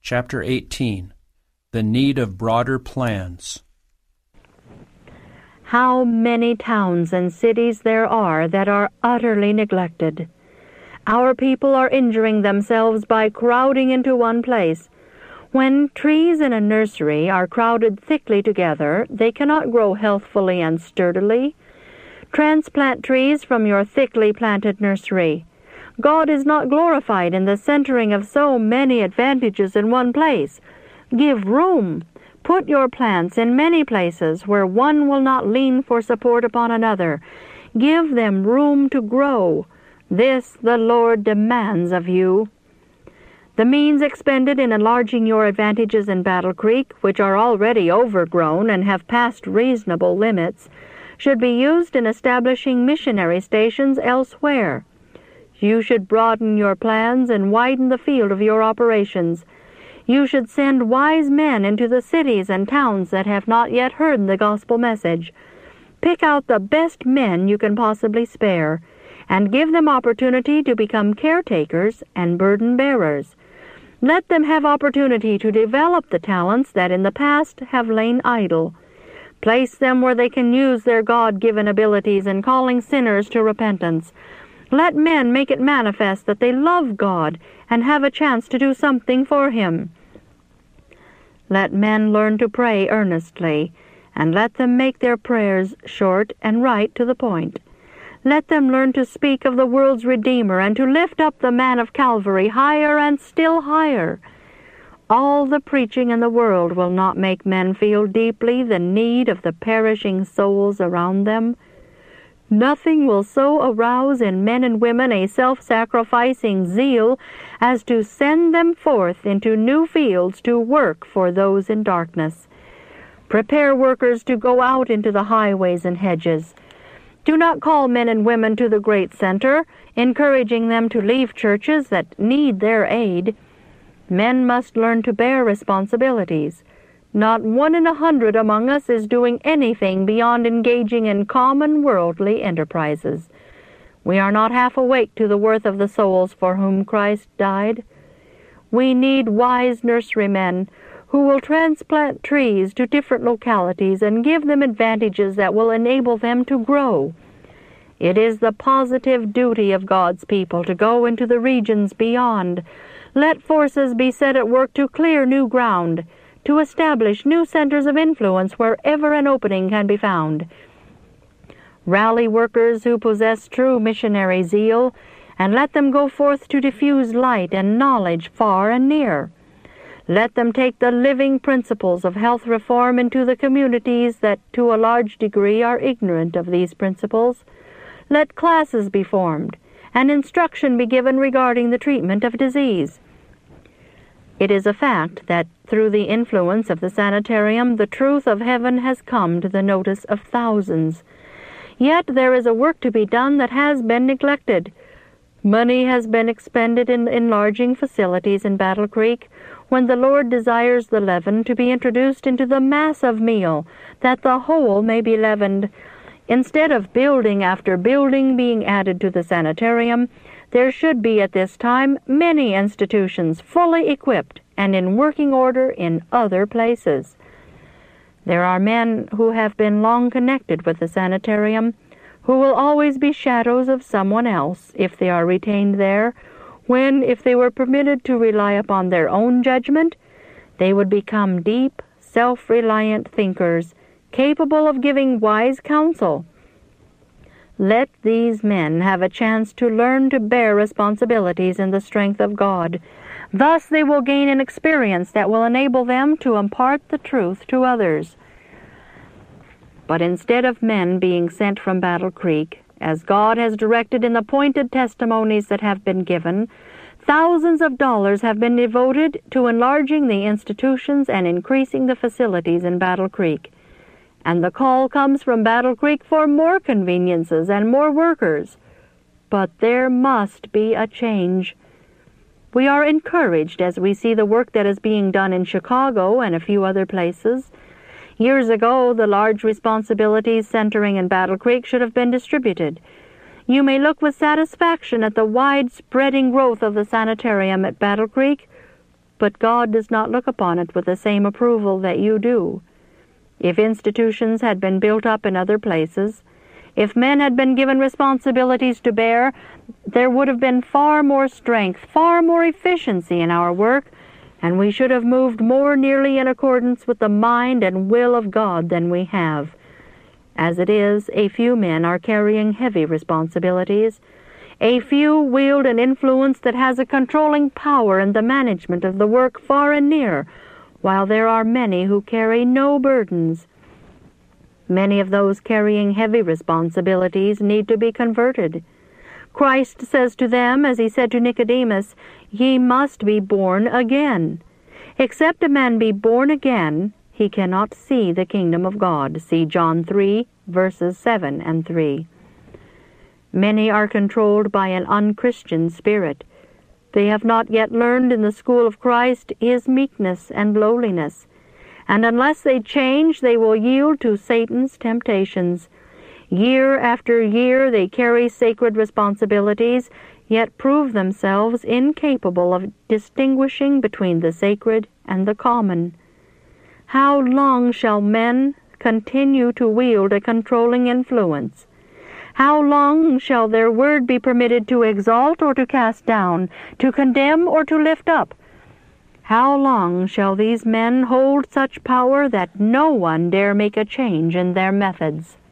Chapter 18. The Need of Broader Plans. How many towns and cities there are that are utterly neglected. Our people are injuring themselves by crowding into one place. When trees in a nursery are crowded thickly together, they cannot grow healthfully and sturdily. Transplant trees from your thickly planted nursery. God is not glorified in the centering of so many advantages in one place. Give room. Put your plants in many places where one will not lean for support upon another. Give them room to grow. This the Lord demands of you. The means expended in enlarging your advantages in Battle Creek, which are already overgrown and have passed reasonable limits, should be used in establishing missionary stations elsewhere. You should broaden your plans and widen the field of your operations. You should send wise men into the cities and towns that have not yet heard the gospel message. Pick out the best men you can possibly spare, and give them opportunity to become caretakers and burden bearers. Let them have opportunity to develop the talents that in the past have lain idle. Place them where they can use their God-given abilities in calling sinners to repentance. Let men make it manifest that they love God and have a chance to do something for Him. Let men learn to pray earnestly, and let them make their prayers short and right to the point. Let them learn to speak of the world's Redeemer and to lift up the man of Calvary higher and still higher. All the preaching in the world will not make men feel deeply the need of the perishing souls around them. Nothing will so arouse in men and women a self-sacrificing zeal as to send them forth into new fields to work for those in darkness. Prepare workers to go out into the highways and hedges. Do not call men and women to the great center, encouraging them to leave churches that need their aid. Men must learn to bear responsibilities. Not 1 in 100 among us is doing anything beyond engaging in common worldly enterprises. We are not half awake to the worth of the souls for whom Christ died. We need wise nurserymen who will transplant trees to different localities and give them advantages that will enable them to grow. It is the positive duty of God's people to go into the regions beyond. Let forces be set at work to clear new ground, to establish new centers of influence wherever an opening can be found. Rally workers who possess true missionary zeal, and let them go forth to diffuse light and knowledge far and near. Let them take the living principles of health reform into the communities that to a large degree are ignorant of these principles. Let classes be formed, and instruction be given regarding the treatment of disease. It is a fact that through the influence of the sanitarium, the truth of heaven has come to the notice of thousands. Yet there is a work to be done that has been neglected. Money has been expended in enlarging facilities in Battle Creek, when the Lord desires the leaven to be introduced into the mass of meal, that the whole may be leavened. Instead of building after building being added to the sanitarium, there should be at this time many institutions fully equipped and in working order in other places. There are men who have been long connected with the sanitarium, who will always be shadows of someone else if they are retained there, when, if they were permitted to rely upon their own judgment, they would become deep, self-reliant thinkers, capable of giving wise counsel. Let these men have a chance to learn to bear responsibilities in the strength of God. Thus they will gain an experience that will enable them to impart the truth to others. But instead of men being sent from Battle Creek, as God has directed in the pointed testimonies that have been given, thousands of dollars have been devoted to enlarging the institutions and increasing the facilities in Battle Creek. And the call comes from Battle Creek for more conveniences and more workers. But there must be a change. We are encouraged as we see the work that is being done in Chicago and a few other places. Years ago, the large responsibilities centering in Battle Creek should have been distributed. You may look with satisfaction at the wide-spreading growth of the sanitarium at Battle Creek, but God does not look upon it with the same approval that you do. If institutions had been built up in other places, if men had been given responsibilities to bear, there would have been far more strength, far more efficiency in our work, and we should have moved more nearly in accordance with the mind and will of God than we have. As it is, a few men are carrying heavy responsibilities. A few wield an influence that has a controlling power in the management of the work far and near, while there are many who carry no burdens. Many of those carrying heavy responsibilities need to be converted. Christ says to them, as he said to Nicodemus, "Ye must be born again. Except a man be born again, he cannot see the kingdom of God." See John 3, verses 7 and 3. Many are controlled by an unchristian spirit. They have not yet learned in the school of Christ his meekness and lowliness, and unless they change, they will yield to Satan's temptations. Year after year they carry sacred responsibilities, yet prove themselves incapable of distinguishing between the sacred and the common. How long shall men continue to wield a controlling influence? How long shall their word be permitted to exalt or to cast down, to condemn or to lift up? How long shall these men hold such power that no one dare make a change in their methods?